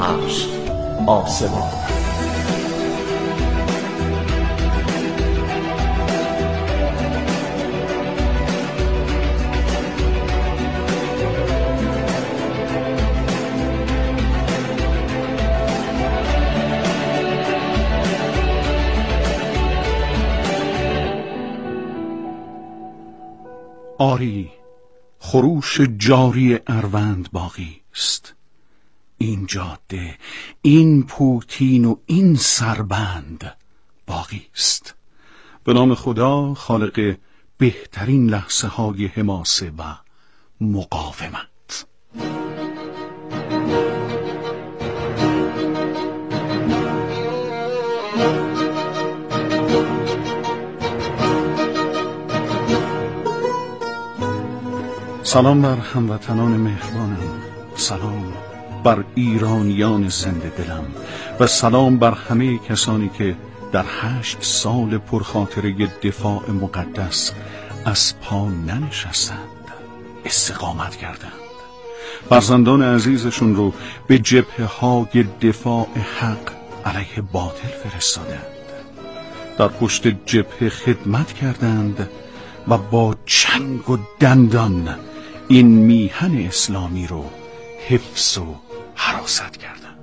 8 آسمان. آری خروش جاری اروند باقی است. این جاده، این پوتین و این سربند باقی است. به نام خدا خالق بهترین لحظه های حماسه و مقاومت. سلام بر هموطنان مهربانم، سلام بر ایرانیان زنده دلم و سلام بر همه کسانی که در 8 سال پرخاطره دفاع مقدس از پا ننشستند، استقامت کردند، فرزندان عزیزشون رو به جبهه های دفاع حق علیه باطل فرستادند، در پشت جبهه خدمت کردند و با چنگ و دندان این میهن اسلامی رو حفظ و حراست کردند.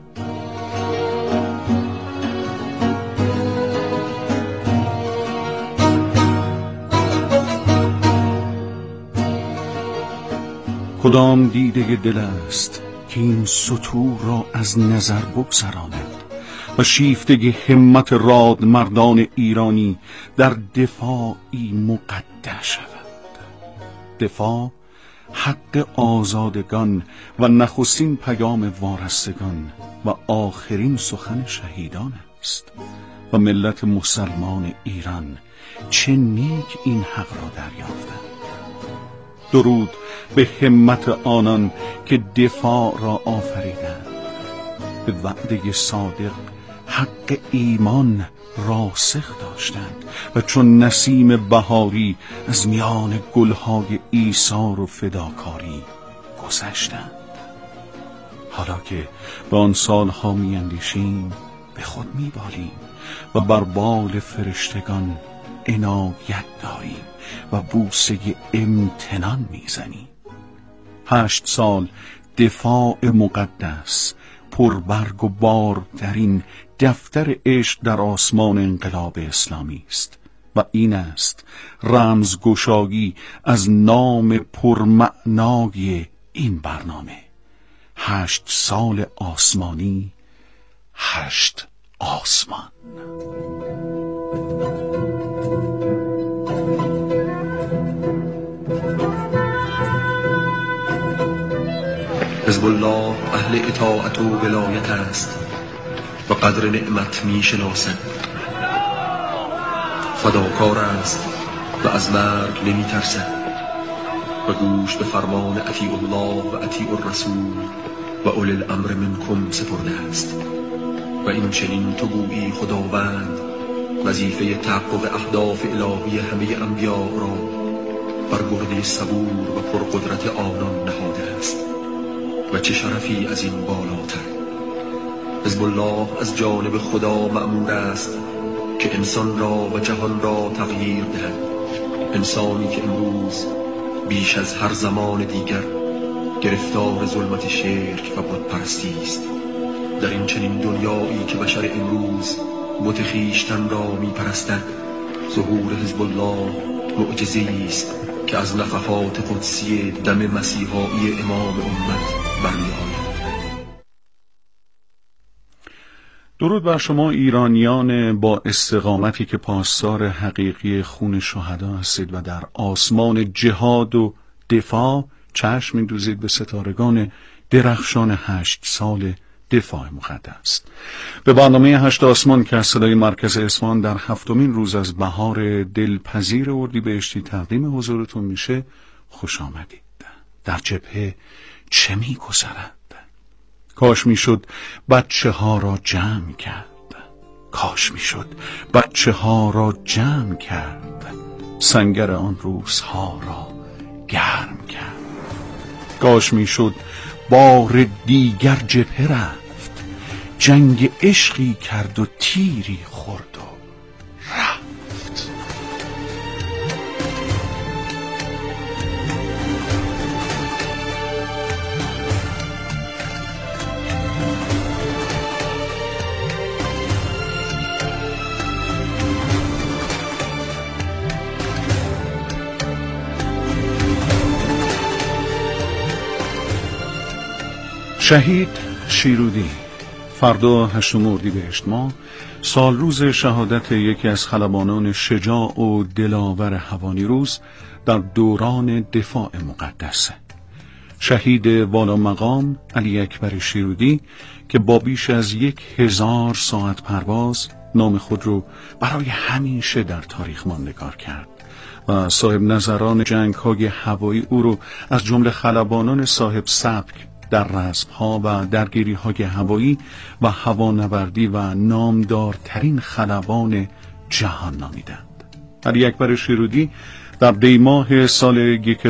کدام دیده دل است که این سطور را از نظر بگذراند و شیفته همت راد مردان ایرانی در دفاعی مقدس شود. دفاع حق آزادگان و نخستین پیام وارستگان و آخرین سخن شهیدان است و ملت مسلمان ایران چه نیک این حق را دریافتند. درود به همت آنان که دفاع را آفریدند، به وعده صادق حق ایمان راسخ داشتند و چون نسیم بهاری از میان گلهای ایثار و فداکاری گذشتند. حالا که به آن سالها میاندیشیم به خود میبالیم و بر بال فرشتگان عنایت داریم و بوسه امتنان میزنیم. 8 سال دفاع مقدس پربرگ و بار در این دفتر عشق در آسمان انقلاب اسلامی است و این است رمزگشایی از نام پرمعنای این برنامه: 8 سال آسمانی، 8 آسمان. حزب الله اهل اطاعت و ولایت است و قدر نعمت می شناسد. فداکار است و از مرگ نمی ترسد و گوش به فرمان اطیع الله و اطیع الرسول و اولی الامر منکم سپرده است. و این چنین تو گویی خداوند وظیفه تحقق اهداف الهی همه انبیاء را بر گرده صبور و پرقدرت آنان نهاده است و چه شرفی از این بالاتر. حزب الله از جانب خدا مأمور است که انسان را و جهان را تغییر دهد. انسانی که امروز بیش از هر زمان دیگر گرفتار ظلمت شرک و بتپرستی است، در این چنین دنیایی که بشر امروز بت خویشتن را میپرستد، ظهور حزب الله معجزه‌ای است که از نفحات قدسی دم مسیحایی امام امت برمی‌آید. درود بر شما ایرانیان با استقامتی که پاسدار حقیقی خون شهدا هستید و در آسمان جهاد و دفاع چشم می‌دوزید به ستارگان درخشان 8 سال دفاع مقدس. به برنامه 8 آسمان که از صدای مرکز اصفهان در 7مین روز از بهار دلپذیر اردیبهشتی تقدیم حضورتون میشه خوش آمدید. در جبهه چه می‌گذرد؟ کاش میشد بچه ها را جمع کرد، کاش میشد بچه ها را جمع کرد، سنگر آن روزها را گرم کرد. کاش میشد بار دیگر جبهه رفت جنگ عشقی کرد و تیری خورد و رفت. شهید شیرودی فردا 8 اردیبهشت ماه سال روز شهادت یکی از خلبانان شجاع و دلاور هوانیروز در دوران دفاع مقدسه. شهید والا مقام علی اکبر شیرودی که با بیش از 1000 ساعت پرواز نام خود رو برای همیشه در تاریخ ماندگار کرد و صاحب نظران جنگ‌های هوایی او رو از جمله خلبانان صاحب سبک در رزم‌ها و درگیری‌های هوایی و هوانوردی و نامدارترین خلبان جهان نامیدند. علی اکبر شیرودی در دی ماه سال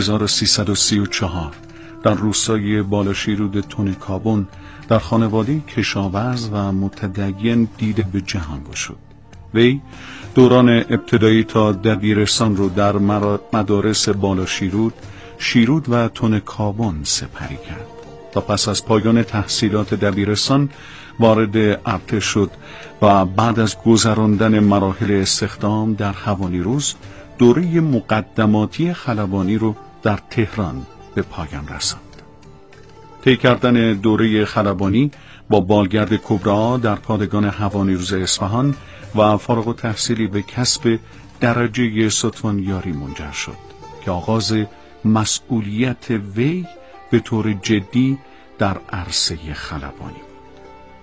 1334 در روستای بالاشیرود تن کابون در خانواده کشاورز و متدین دیده به جهان گشود. وی دوران ابتدایی تا دبیرستان رو در مدارس بالاشیرود، شیرود و تن کابون سپری کرد تا پس از پایان تحصیلات دبیرستان وارد ارتش شد و بعد از گذراندن مراحل استخدام در هوانیروز دوره مقدماتی خلبانی رو در تهران به پایان رساند. طی کردن دوره خلبانی با بالگرد کبرا در پادگان هوانیروز اصفهان و فارغ التحصیلی به کسب درجه ستوانیاری منجر شد که آغاز مسئولیت وی به طور جدی در عرصه خلبانی بود.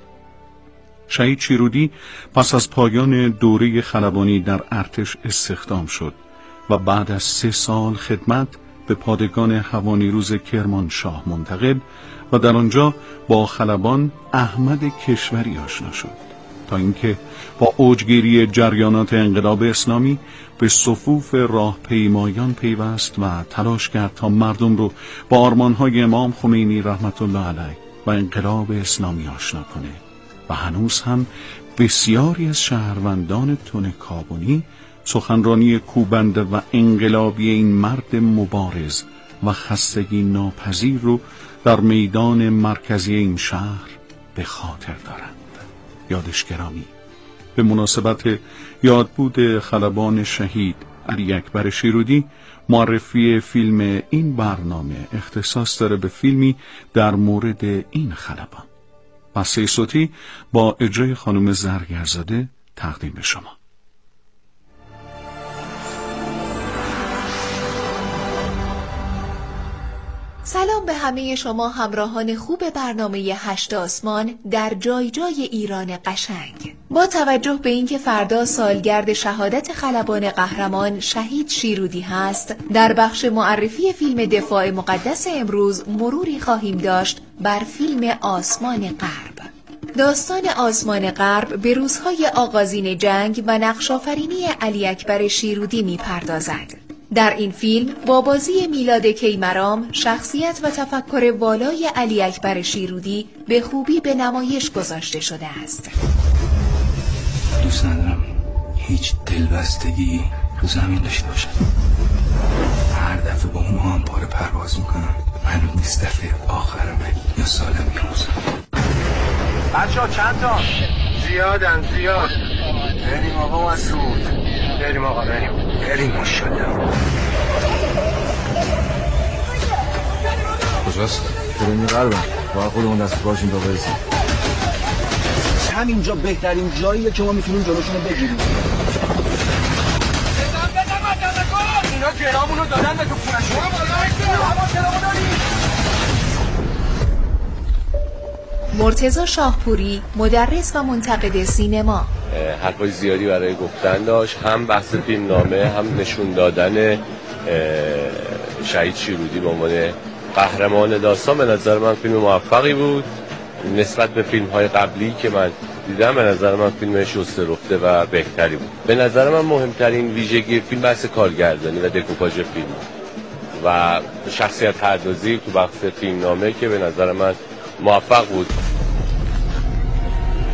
شهید شیرودی پس از پایان دوره خلبانی در ارتش استخدام شد و بعد از 3 سال خدمت به پادگان هوانیروز کرمانشاه منتقل و در آنجا با خلبان احمد کشوری آشنا شد تا اینکه با اوجگیری جریانات انقلاب اسلامی به صفوف راهپیمایان پیوست و تلاش کرد تا مردم رو با آرمان‌های امام خمینی رحمت الله علیه و انقلاب اسلامی آشنا کنه و هنوز هم بسیاری از شهروندان تن کابونی سخنرانی کوبنده و انقلابی این مرد مبارز و خستگی ناپذیر رو در میدان مرکزی این شهر به خاطر دارند. یادش گرامی. به مناسبت یادبود خلبان شهید علی اکبر شیرودی، معرفی فیلم این برنامه اختصاص داره به فیلمی در مورد این خلبان. بسته صوتی با اجرای خانم زرگرزاده تقدیم به شما. سلام به همه شما همراهان خوب برنامه 8 آسمان در جای جای ایران قشنگ. با توجه به اینکه فردا سالگرد شهادت خلبان قهرمان شهید شیرودی هست، در بخش معرفی فیلم دفاع مقدس امروز مروری خواهیم داشت بر فیلم آسمان غرب. داستان آسمان غرب به روزهای آغازین جنگ و نقش‌آفرینی علی اکبر شیرودی می‌پردازد. در این فیلم با بازی میلاد کیمرام شخصیت و تفکر والای علی اکبر شیرودی به خوبی به نمایش گذاشته شده است. دوست ندارم هیچ دلبستگی رو زمین داشته باشم. هر دفعه با اون هم پاره پرواز میکنم. معلوم نیست دفعه آخرمه یا سالم یه روزم. بچه ها چند تا؟ زیاد. بریم آقا مسعود. بریم ماشاءالله. کجاست؟ بریم غربم. باید خودمون دست باشیم تا برسیم. همینجا بهترین جاییه که ما میتونیم جلوشونو بگیریم. اینا گرامونو دادن به تو خونشون. مرتضی شاهپوری، مدرس و منتقد سینما. حرفای زیادی برای گفتن داشت، هم بحث فیلم نامه، هم نشون دادن شهید شیرودی به عنوان قهرمان داستان. به نظر من فیلم موفقی بود نسبت به فیلم های قبلی که من دیدم. به نظر من فیلم شسته رفته و بهتری بود. به نظر من مهمترین ویژگی فیلم بحث کارگردانی و دکوپاژ فیلم و شخصیت پردازی تو بحث فیلم نامه که به نظر من موفق بود.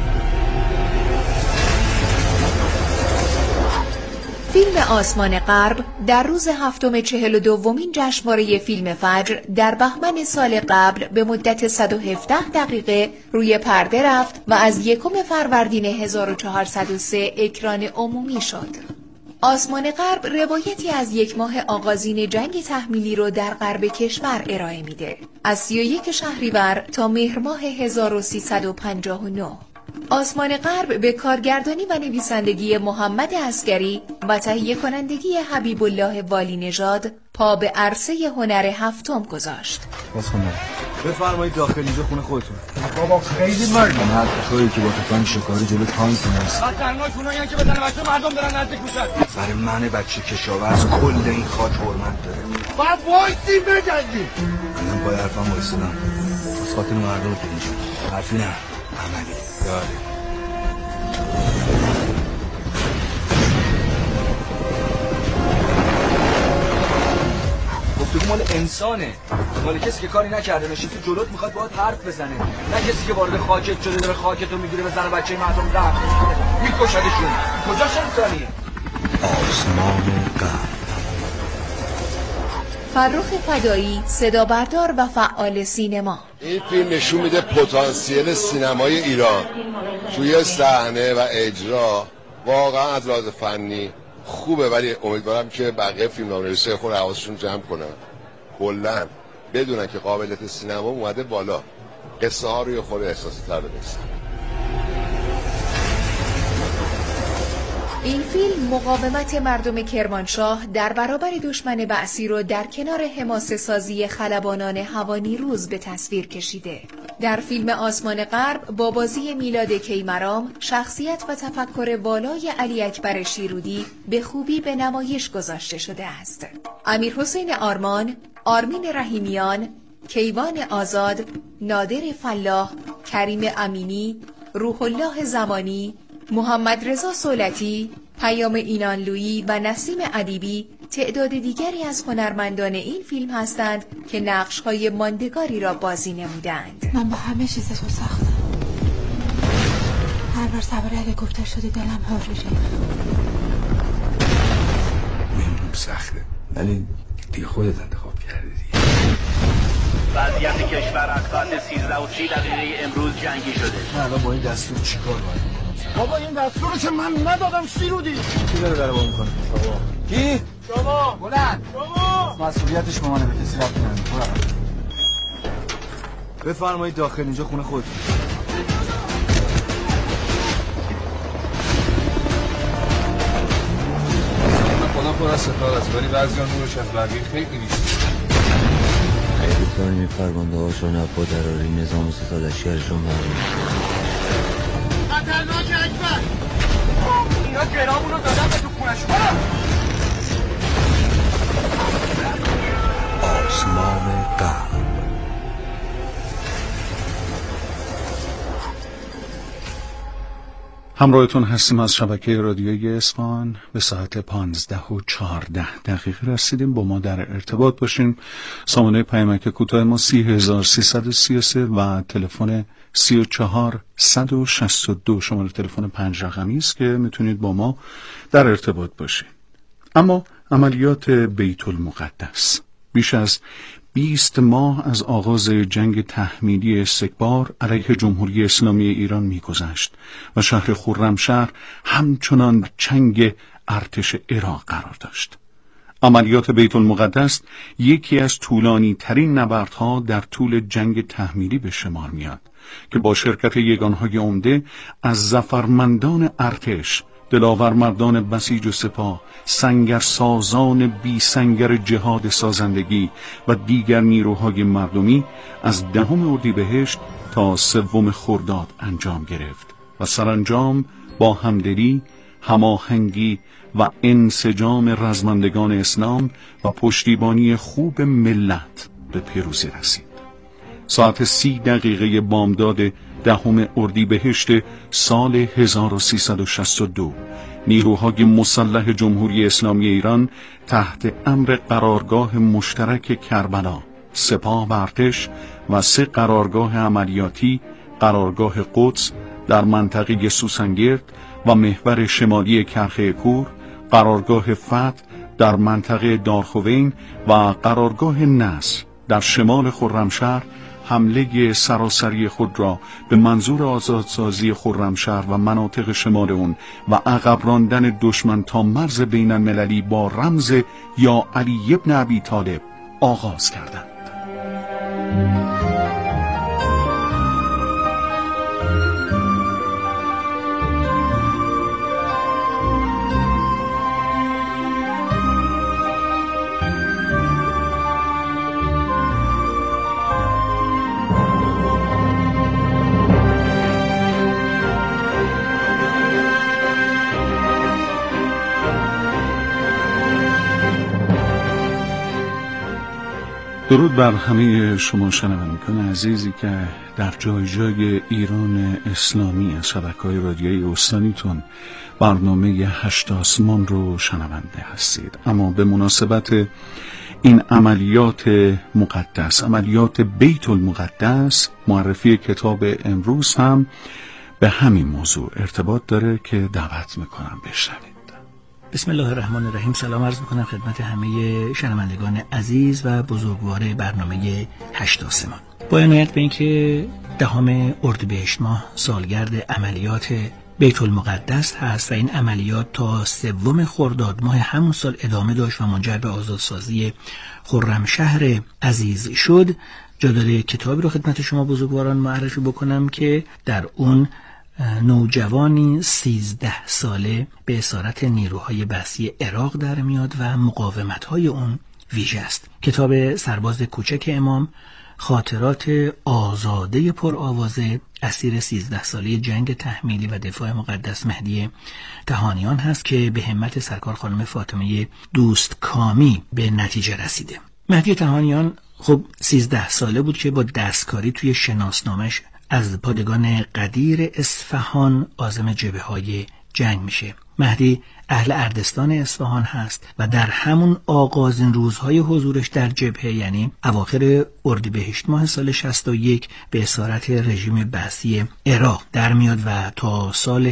فیلم آسمان غرب در روز 42مین جشنواره فیلم فجر در بهمن سال قبل به مدت 117 دقیقه روی پرده رفت و از 1 فروردین 1403 اکران عمومی شد. آسمان غرب روایتی از 1 ماه آغازین جنگ تحمیلی رو در غرب کشور ارائه میده. از 31 شهریور تا مهر ماه 1359. آسمان غرب به کارگردانی و نویسندگی محمد عسگری و تهیه کنندگی حبیب الله والی نژاد پا به عرصه هنر هفتم گذاشت. بفرمایید داخل اینجا خونه خودتون. بابا خیلی مردم هر تویی که با تفنگ شکاری جلو تانک هست. خطرناک اونایی که بزنه بچه مردم دارن نزدیک میشن. برای من بچه کشاورز کل این خاک حرمت داره. باید وایسی بجنگی. الان با حرفم وایسادم. از خاطر مردم که اینجا. حرفی نه. عملی. داره. گفتگو مال انسانه، مال کسی که کاری نکرده نشسته جلوت میخواد باهات حرف بزنه، نه کسی که وارد خاکت شده داره خاکتو میگیره بزنه بچه مردم زخم میکشدشون. کجاش انسانیه؟ آسمان غرب. فرخ فدایی، صدا بردار و فعال سینما. این فیلم نشون میده پتانسیل سینمای ایران توی صحنه و اجرا واقعا از لحاظ فنی خوبه، ولی امیدوارم که بقیه فیلمنامه‌نویسای خود حواسشون جمع کنن، کلاً بدونن که قابلیت سینما اومده بالا، قصه ها روی خود احساسی تر بنویسن. این فیلم مقاومت مردم کرمانشاه در برابر دشمن بعثی رو در کنار حماسه سازی خلبانان هوانیروز به تصویر کشیده. در فیلم آسمان غرب با بازی میلاد کیمرام، شخصیت و تفکر والای علی اکبر شیرودی به خوبی به نمایش گذاشته شده است. امیر حسین آرمان، آرمین رحیمیان، کیوان آزاد، نادر فلاح، کریم امینی، روح الله زمانی، محمد رضا صولتی، پیام اینانلویی و نسیم ادیبی تعداد دیگری از هنرمندان این فیلم هستند که نقش‌های ماندگاری را بازی نمودند. من با همه چیز تو ساختم. هر بار سوار هلیکوپتر شدی دلم حاریره. میدونم سخته، ولی دیگه خودت انتخاب کردی دیگه. وضعیت کشور از ساعت 13:30 امروز جنگی شده. من الان با این دستور چیکار باید؟ بابا این دستور رو که من ندادم شیرودی. کی داره دربار میکنه؟ شما. کی؟ شما. بلند. شما. مسئولیتش با منه، به کسی ربطی نداره. بفرمایید داخل اینجا خونه خودتون. خودم پر از ستاره است، ولی بعضی‌ها نورش از بقیه خیلی نیست. خیلی کاری فرمانده هاشون با دراری نظام ستادشیرشون معلوم. خطرناک اکبر. اینا گرامونو دادن به تو خونش. آسمان غرب. همراهتون هستیم از شبکه رادیویی اصفهان. به ساعت 15:14 رسیدیم. با ما در ارتباط باشین. سامانه پیامک کوتاه ما 30333 و تلفن 34162 شماره تلفن 5 رقمی است که میتونید با ما در ارتباط باشین. اما عملیات بیت المقدس بیش از 20 ماه از آغاز جنگ تحمیلی استکبار علیه جمهوری اسلامی ایران می‌گذشت و شهر خرمشهر همچنان چنگ ارتش عراق قرار داشت. عملیات بیت المقدس یکی از طولانی ترین نبردها در طول جنگ تحمیلی به شمار میاد که با شرکت یگانهای عمده از ظفرمندان ارتش، دلاورمردان بسیج و سپاه، سنگرسازان بی سنگر جهاد سازندگی و دیگر نیروهای مردمی از 10 اردیبهشت تا 3 خرداد انجام گرفت و سرانجام با همدلی، هماهنگی و انسجام رزمندگان اسلام و پشتیبانی خوب ملت به پیروزی رسید. ساعت 30 بامداد 10 اردیبهشت سال 1362 نیروهای مسلح جمهوری اسلامی ایران تحت امر قرارگاه مشترک کربلا، سپاه و ارتش و 3 قرارگاه عملیاتی، قرارگاه قدس در منطقه سوسنگرد و محور شمالی کرخه کور، قرارگاه فتح در منطقه دارخوین و قرارگاه نصر در شمال خرمشهر حمله سراسری خود را به منظور آزادسازی خرمشهر و مناطق شمال اون و عقب راندن دشمن تا مرز بین المللی با رمز یا علی ابن ابی طالب آغاز کردند. درود بر همه شما شنوندگان عزیزی که در جای جای ایران اسلامی از شبکه‌های رادیویی استانیتون برنامه 8 آسمان رو شنونده هستید. اما به مناسبت این عملیات مقدس، عملیات بیت المقدس، معرفی کتاب امروز هم به همین موضوع ارتباط داره که دعوت میکنم بشنوید. بسم الله الرحمن الرحیم. سلام عرض میکنم خدمت همه شنوندگان عزیز و بزرگوار برنامه 8 آسمان. با عنایت به اینکه 10 اردیبهشت ماه سالگرد عملیات بیت المقدس هست و این عملیات تا 3 خرداد ماه همون سال ادامه داشت و منجر به آزادسازی خرمشهر عزیز شد، جا داره کتابی رو خدمت شما بزرگواران معرفی بکنم که در اون نوجوانی 13 ساله به اسارت نیروهای بسیج عراق در میاد و مقاومت‌های اون ویژه است. کتاب سرباز کوچک امام، خاطرات آزاده پرآوازه اسیر 13 ساله جنگ تحمیلی و دفاع مقدس مهدی تهانیان هست که به همت سرکار خانم فاطمه دوستکامی به نتیجه رسیده. مهدی تهانیان خب 13 ساله بود که با دستکاری توی شناسنامش از پادگان قدیر اصفهان عازم جبهه‌های جنگ میشه. مهدی اهل اردستان اصفهان هست و در همون آغازین روزهای حضورش در جبهه، یعنی اواخر اردیبهشت ماه سال 61، به اسارت رژیم بعثی عراق در میاد و تا سال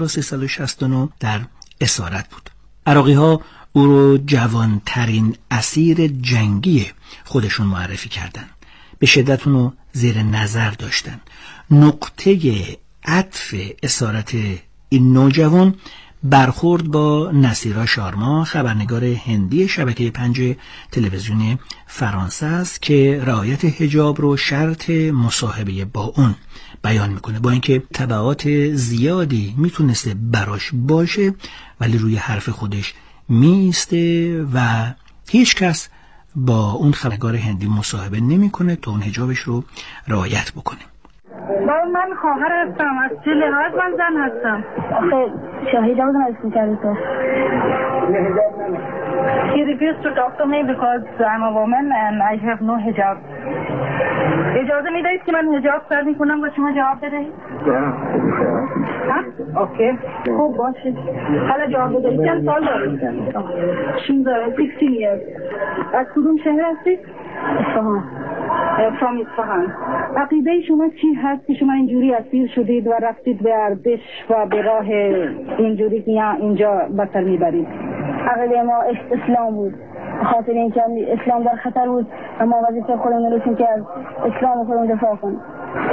1369 در اسارت بود. عراقی ها او رو جوانترین اسیر جنگی خودشون معرفی کردن، به شدت اونو زیر نظر داشتن. نقطه عطف اسارت این نوجوان برخورد با نصیرا شارما، خبرنگار هندی شبکه 5 تلویزیون فرانسه است که رعایت حجاب رو شرط مصاحبه با اون بیان میکنه. با اینکه تبعات زیادی میتونسته براش باشه ولی روی حرف خودش میسته و هیچ کس با اون خبرنگار هندی مصاحبه نمیکنه تا اون حجابش رو رعایت بکنه. من خواهر هستم، از چه لحاظ من زن هستم؟ شاهد بودم از میکردی تو. He refused to talk to me because I'm a woman and I have no hijab. اجازه میدهید که من حجاب سر میکنم و شما جواب بدهید؟ اوکی خوب باشه. حالا جواب بدهید. چند سال دارید؟ 16 years. از کدوم شهر هستید؟ اصفهان. from اصفهان. عقیده شما چی هست که شما اینجوری اسیر شدید و رفتید به ارتش و به راه اینجوری که اینجا بسر میبرید؟ عقیده ما اسلام بود، خاطر اینکه اسلام در خطر بود و ما وظیفه خودمون داشتیم که از اسلام خودمون دفاع کنیم.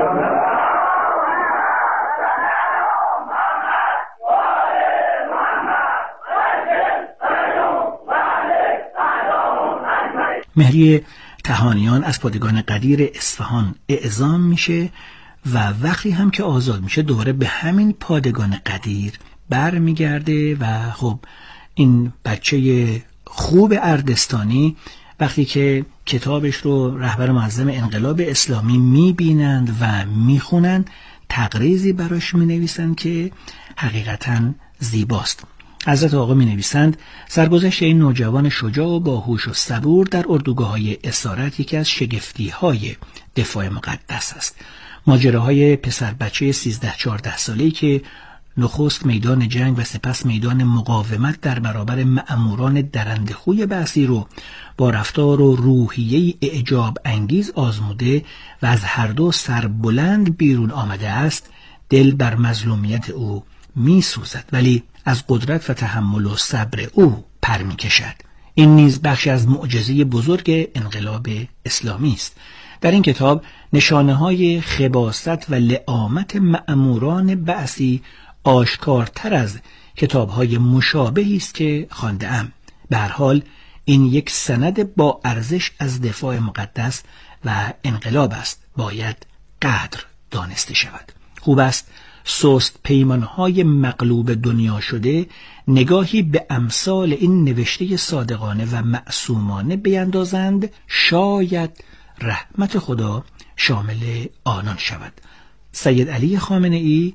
مهدی تهانیان از پادگان قدیر اصفهان اعزام میشه و وقتی هم که آزاد میشه دوباره به همین پادگان قدیر برمیگرده و خب این بچه خوب اردستانی وقتی که کتابش رو رهبر معظم انقلاب اسلامی میبینند و میخونند تقریزی براش مینویسند که حقیقتاً زیباست. حضرت آقا می نویسند سرگذشت این نوجوان شجاع و باهوش و صبور در اردوگاه‌های اسارت یکی از شگفتی‌های دفاع مقدس است. ماجراهای پسر بچه 13-14 ساله‌ای که نخست میدان جنگ و سپس میدان مقاومت در برابر مأموران درنده‌خوی بعثی رو با رفتار و روحیه اعجاب انگیز آزموده و از هر دو سربلند بیرون آمده است، دل بر مظلومیت او می سوزد ولی از قدرت و تحمل و صبر او پر می کشد. این نیز بخشی از معجزه بزرگ انقلاب اسلامی است. در این کتاب نشانه‌های خباثت و لعامت مأموران بعثی آشکارتر از کتاب‌های مشابهی است که خوانده‌ام. به هر حال این یک سند با ارزش از دفاع مقدس و انقلاب است، باید قدر دانسته شود. خوب است سست پیمانهای مغلوب دنیا شده نگاهی به امثال این نوشته صادقانه و معصومانه بیندازند، شاید رحمت خدا شامل آنان شود. سید علی خامنه‌ای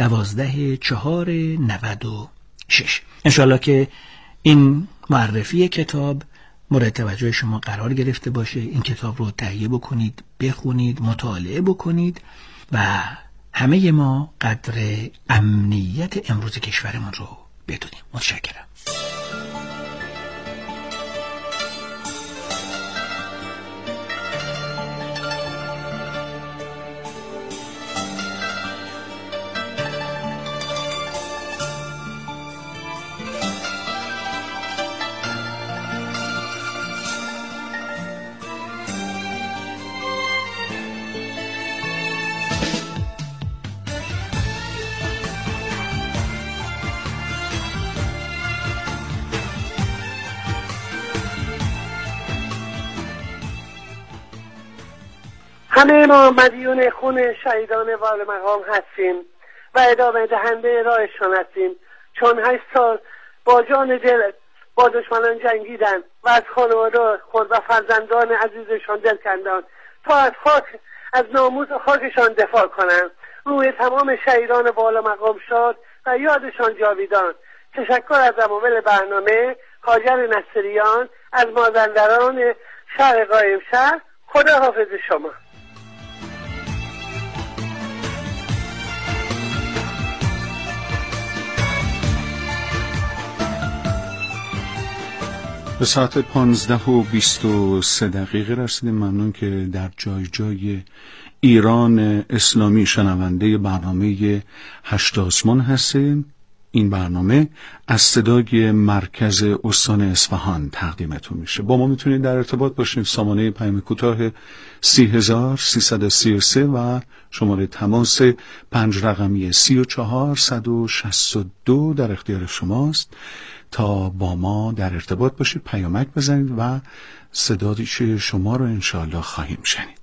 12/4/96. انشاءالله که این معرفی کتاب مورد توجه شما قرار گرفته باشه. این کتاب رو تهیه بکنید، بخونید، مطالعه بکنید و همه ما قدر امنیت امروز کشورمون رو بدونیم. متشکرم. همه ما مدیون خون شهیدان والمقام هستیم و ادامه دهنده راهشان هستیم، چون 8 سال با جان دل با دشمنان جنگیدن و از خانواده خود و فرزندان عزیزشان دل کندند تا از ناموس خاکشان دفاع کنند. روی تمام شهیدان والمقام شاد و یادشان جاویدان. تشکر از عوامل برنامه هاجر نصریان از مازندران شهر قائمشهر. خدا حافظ شما. به ساعت 15:23 رسیدیم. ممنون که در جای جای ایران اسلامی شنونده برنامه 8 آسمان هستین. این برنامه از صدای مرکز استان اصفهان تقدیمتون میشه. با ما میتونید در ارتباط باشید. سامانه پیام کوتاه 30333 و شماره تماس 5 رقمی 34162 در اختیار شماست تا با ما در ارتباط باشید، پیامک بزنید و صدای شما رو انشاءالله خواهیم شنید.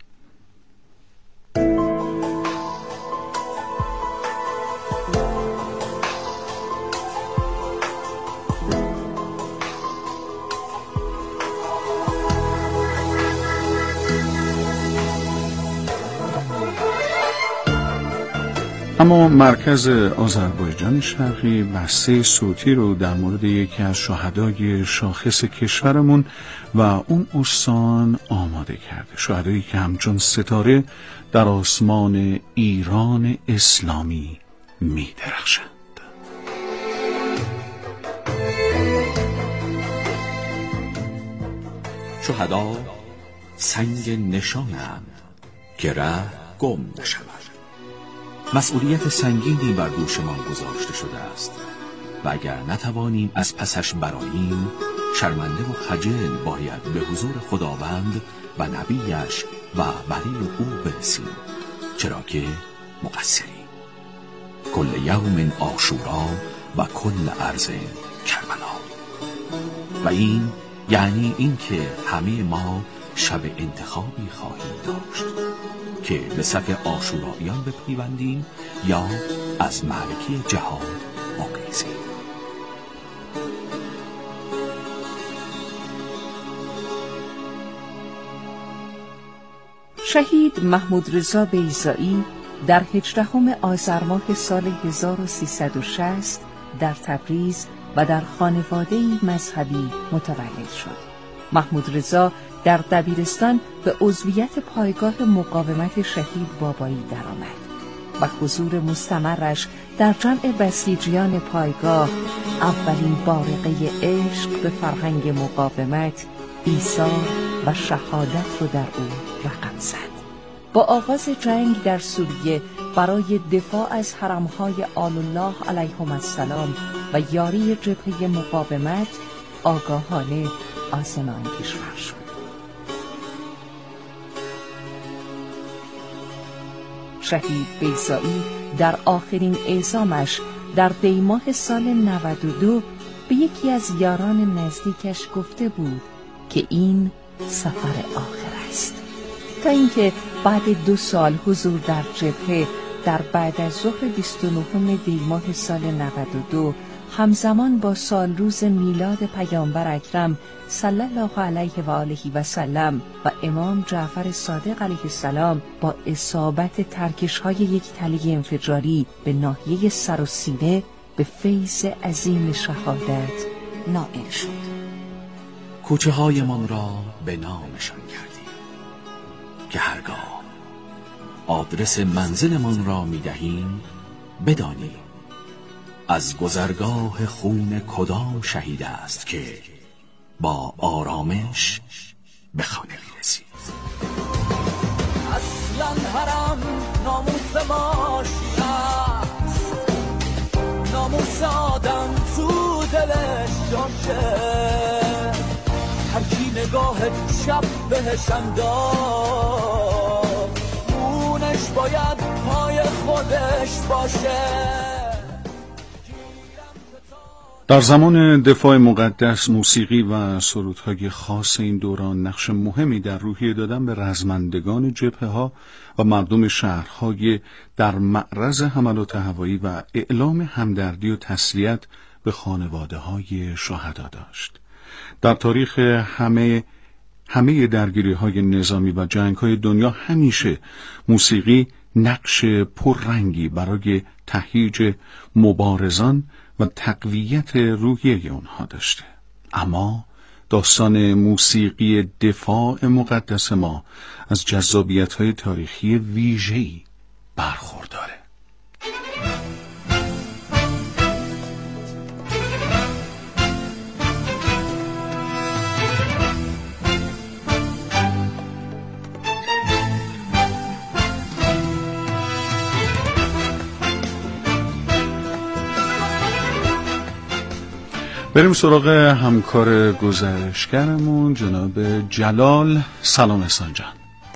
اما مرکز آذربایجان شرقی بسته صوتی رو در مورد یکی از شهدای شاخص کشورمون و اون استان آماده کرده. شهدایی که همچون ستاره در آسمان ایران اسلامی می درخشند. شهدا سنگ نشانند که ره گم نشود. مسئولیت سنگینی بر دوش ما گذاشته شده است و اگر نتوانیم از پسش براییم، شرمنده و خجل باید به حضور خداوند و نبیش و ولی او برسیم، چرا که مقصریم. کل یوم عاشورا و کل ارض کربلا. و این یعنی این که همه ما شب انتخابی خواهیم داشت که به صف عاشوراییان بپیوندیم یا از معرکه جهاد بگریزیم. شهید محمود رضا بیضایی در 18 آذر ماه سال 1360 در تبریز و در خانواده‌ای مذهبی متولد شد. محمود رضا در دبیرستان به عضویت پایگاه مقاومت شهید بابایی درآمد و حضور مستمرش در جمع بسیجیان پایگاه اولین بارقه عشق به فرهنگ مقاومت، ایثار و شهادت رو در او رقم زد. با آغاز جنگ در سوریه برای دفاع از حرمهای آل الله علیهم السلام و یاری جبهه مقاومت آگاهانه آسمان کشور شد. شهید بیضایی در آخرین اعزامش در دیماه سال 92 به یکی از یاران نزدیکش گفته بود که این سفر آخر است، تا اینکه بعد 2 سال حضور در جبهه در بعد از ظهر 29 دیماه سال 92 همزمان با سالروز میلاد پیامبر اکرم صلی الله علیه و آله و سلم و امام جعفر صادق علیه السلام با اصابت ترکش‌های یک تله انفجاری به ناحیه سر و سینه به فیض عظیم شهادت نائل شد. کوچه های من را به نامشان کردیم که هرگاه آدرس منزل من را می دهیم بدانیم از گذرگاه خون کدام شهید است که با آرامش به خانه می رسید. اصلا حرم ناموس ما شیعست، ناموس آدم تو دلش جاشه، هر کی نگاه شب بهش انداخت خونش باید پای خودش باشه. در زمان دفاع مقدس موسیقی و سرودهای خاص این دوران نقش مهمی در روحیه دادن به رزمندگان جبهه‌ها و مردم شهرهای در معرض حملات هوایی و اعلام همدردی و تسلیت به خانواده‌های شهدا داشت. در تاریخ همه درگیری‌های نظامی و جنگ‌های دنیا همیشه موسیقی نقش پررنگی برای تهییج مبارزان و تقویت روحیه آنها داشته. اما داستان موسیقی دفاع مقدس ما از جذابیت‌های تاریخی ویژه‌ای برخورداره. بریم سراغ همکار گزارشگرمون جناب جلال. سلام احسان جان.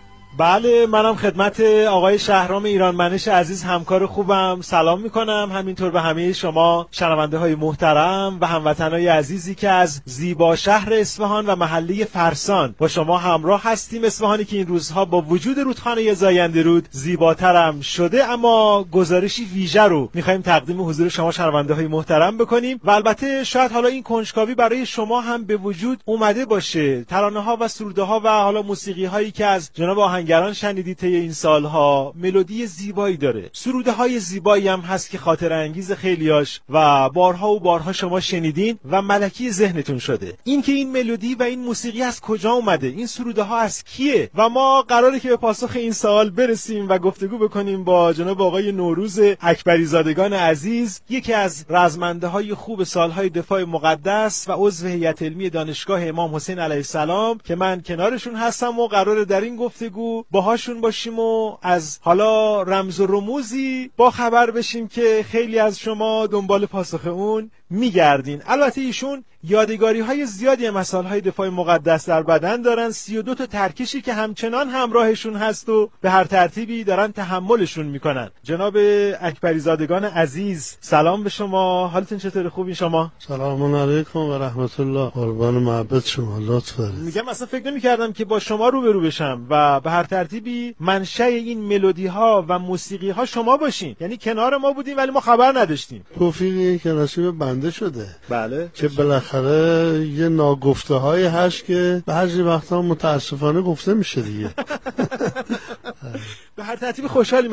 بله، منم خدمت آقای شهرام ایرانمنش عزیز همکار خوبم سلام میکنم، همینطور به همه شما شنونده های محترم و هموطنای عزیزی که از زیبا شهر اصفهان و محله فرسان با شما همراه هستیم. اصفهانی که این روزها با وجود رودخانه زاینده رود زیباترم شده، اما گزارشی ویژه رو میخوایم تقدیم حضور شما شنونده های محترم بکنیم و البته شاید حالا این کنجکاوی برای شما هم به وجود اومده باشه. ترانه ها و سروده ها و حالا موسیقی هایی که از جناب آهنگران شنیدید طی این سالها ملودی زیبایی داره، سروده های زیبایی هم هست که خاطر انگیز خیلیاش و بارها و بارها شما شنیدین و ملکی ذهنتون شده. این که این ملودی و این موسیقی از کجا اومده، این سروده ها از کیه، و ما قراره که به پاسخ این سوال برسیم و گفتگو بکنیم با جناب آقای نوروز اکبری زادگان عزیز، یکی از رزمنده های خوب سالهای دفاع مقدس و عضو هیئت علمی دانشگاه امام حسین علیه السلام که من کنارشون هستم و قراره در این گفتگو باهاشون باشیم و از حالا رمز و رموزی با خبر بشیم که خیلی از شما دنبال پاسخ اون میگردین. البته ایشون یادگاری های زیادی از مسائل دفاع مقدس در بدن دارن، 32 تا ترکشی که همچنان همراهشون هست و به هر ترتیبی دارن تحملشون میکنن. جناب اکبری زادگان عزیز سلام به شما، حالتون چطوره؟ خوبین شما؟ سلام علیکم و رحمت الله. قربان محبت شما، لطف دارید. میگم اصلا فکر نمی‌کردم که با شما روبرو بشم و به هر ترتیبی منشأ این ملودی ها و موسیقی ها شما باشین. یعنی کنار ما بودیم ولی ما خبر نداشتیم. توفیقی که نصیب بنده شده. بله. که بالاخره یه ناگفته های هست که بعضی وقتا متاسفانه گفته میشه دیگه. به هر ترتیب خوشحالیم